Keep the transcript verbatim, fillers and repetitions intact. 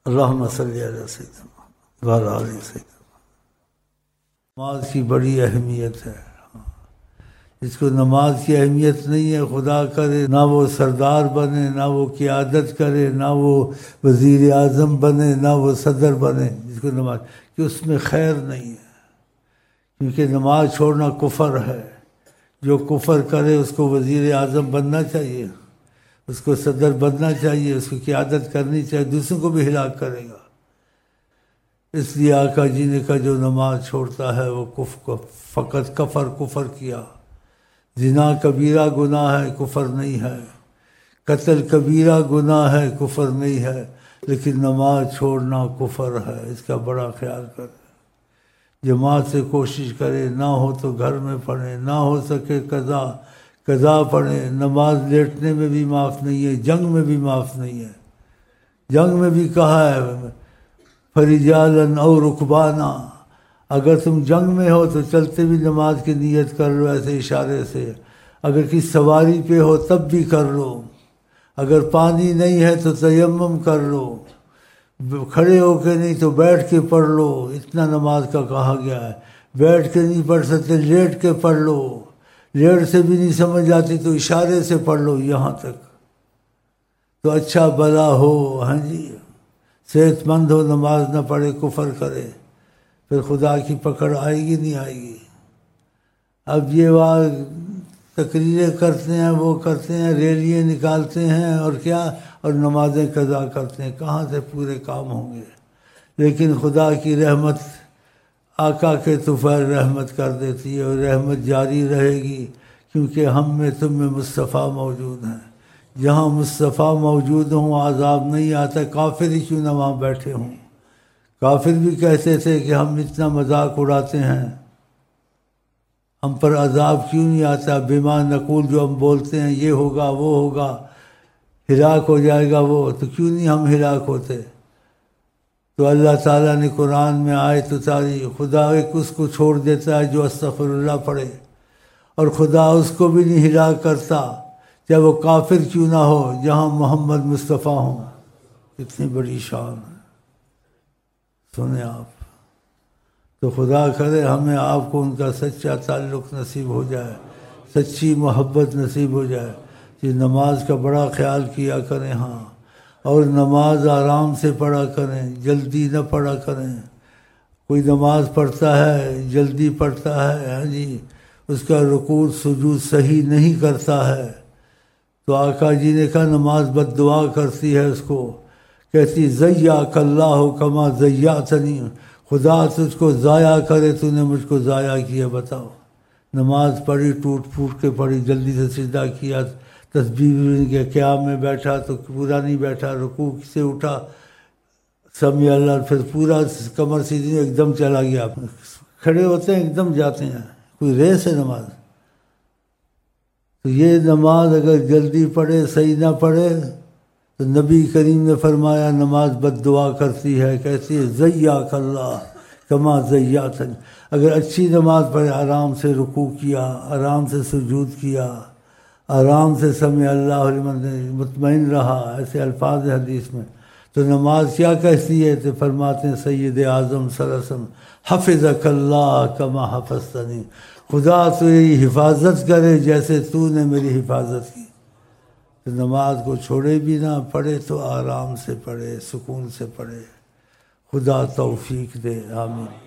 اللہم صلی علی سیدنا وعلی آل سیدنا۔ نماز کی بڑی اہمیت ہے، جس کو نماز کی اہمیت نہیں ہے، خدا کرے نہ وہ سردار بنے، نہ وہ قیادت کرے، نہ وہ وزیر اعظم بنے، نہ وہ صدر بنے، جس کو نماز کہ اس میں خیر نہیں ہے، کیونکہ نماز چھوڑنا کفر ہے۔ جو کفر کرے اس کو وزیر اعظم بننا چاہیے، اس کو صدر بننا چاہیے، اس کو قیادت کرنی چاہیے، دوسروں کو بھی ہلاک کرے گا۔ اس لیے آقا جی نے کہا جو نماز چھوڑتا ہے وہ کفر کو فقط کفر کفر کیا۔ زنا کبیرہ گناہ ہے، کفر نہیں ہے، قتل کبیرہ گناہ ہے، کفر نہیں ہے، لیکن نماز چھوڑنا کفر ہے، اس کا بڑا خیال کرے۔ جماعت سے کوشش کرے، نہ ہو تو گھر میں پڑھے، نہ ہو سکے قضا قضا پڑھے۔ نماز لیٹنے میں بھی معاف نہیں ہے، جنگ میں بھی معاف نہیں ہے۔ جنگ میں بھی کہا ہے فَرِجَالًا أَوْ رُكْبَانًا، اگر تم جنگ میں ہو تو چلتے بھی نماز کی نیت کر لو ایسے اشارے سے، اگر کسی سواری پہ ہو تب بھی کر لو، اگر پانی نہیں ہے تو تیمم کر لو، کھڑے ہو کے نہیں تو بیٹھ کے پڑھ لو۔ اتنا نماز کا کہا گیا ہے۔ بیٹھ کے نہیں پڑھ سکتے لیٹ کے پڑھ لو، لیٹ سے بھی نہیں سمجھ آتی تو اشارے سے پڑھ لو، یہاں تک تو اچھا بھلا ہو۔ ہاں جی، صحت مند ہو نماز نہ پڑھے کفر کرے، پھر خدا کی پکڑ آئے گی نہیں آئے گی۔ اب یہ وہاں تقریریں کرتے ہیں، وہ کرتے ہیں، ریلیاں نکالتے ہیں اور کیا، اور نمازیں قضا کرتے ہیں، کہاں سے پورے کام ہوں گے؟ لیکن خدا کی رحمت آقا کے طفیل رحمت کر دیتی ہے، اور رحمت جاری رہے گی، کیونکہ ہم میں تم میں مصطفیٰ موجود ہیں۔ جہاں مصطفیٰ موجود ہوں عذاب نہیں آتا، کافر ہی کیوں نہ وہاں بیٹھے ہوں۔ کافر بھی کہتے تھے کہ ہم اتنا مذاق اڑاتے ہیں، ہم پر عذاب کیوں نہیں آتا؟ بما نقول، جو ہم بولتے ہیں یہ ہوگا وہ ہوگا، ہلاک ہو جائے گا وہ، تو کیوں نہیں ہم ہلاک ہوتے؟ تو اللہ تعالیٰ نے قرآن میں آیت اتاری، خدا ایک اس کو چھوڑ دیتا ہے جو استغفر اللہ پڑھے، اور خدا اس کو بھی نہیں ہلاک کرتا چاہے وہ کافر کیوں نہ ہو، جہاں محمد مصطفیٰ ہوں۔ اتنی بڑی شان ہے، سنیں آپ۔ تو خدا کرے ہمیں آپ کو ان کا سچا تعلق نصیب ہو جائے، سچی محبت نصیب ہو جائے۔ کہ نماز کا بڑا خیال کیا کریں، ہاں، اور نماز آرام سے پڑھا کریں، جلدی نہ پڑھا کریں۔ کوئی نماز پڑھتا ہے جلدی پڑھتا ہے، ہاں جی، اس کا رکوع سجود صحیح نہیں کرتا ہے، تو آقا جی نے کہا نماز بد دعا کرتی ہے اس کو، کہتی ضیعک اللہ کما ضیعتنی، خدا تجھ کو ضائع کرے، تو نے مجھ کو ضائع کیا۔ بتاؤ، نماز پڑھی ٹوٹ پھوٹ کے پڑھی، جلدی سے سجدہ کیا، تسبیح کے قیام میں بیٹھا تو پورا نہیں بیٹھا، رکوع سے اٹھا سمیع اللہ، پھر پورا کمر سیدھی ایک دم چلا گیا۔ کھڑے ہوتے ہیں ایک دم جاتے ہیں، کوئی ریس ہے نماز؟ تو یہ نماز اگر جلدی پڑھے صحیح نہ پڑھے تو نبی کریم نے فرمایا نماز بد دعا کرتی ہے، کہتی ہے ضیعک اللہ کما ضیعتنی۔ اگر اچھی نماز پڑھے، آرام سے رکوع کیا، آرام سے سجود کیا، آرام سے سمع اللہ لمن، مطمئن رہا، ایسے الفاظ حدیث میں، تو نماز کیا کہتی ہے؟ تو فرماتے ہیں سید اعظم صلی اللہ علیہ وسلم حفظک اللہ کما حفظتنی، خدا تیری حفاظت کرے جیسے تو نے میری حفاظت کی۔ تو نماز کو چھوڑے بھی نہ، پڑھے تو آرام سے پڑھے، سکون سے پڑھے۔ خدا توفیق دے، آمین۔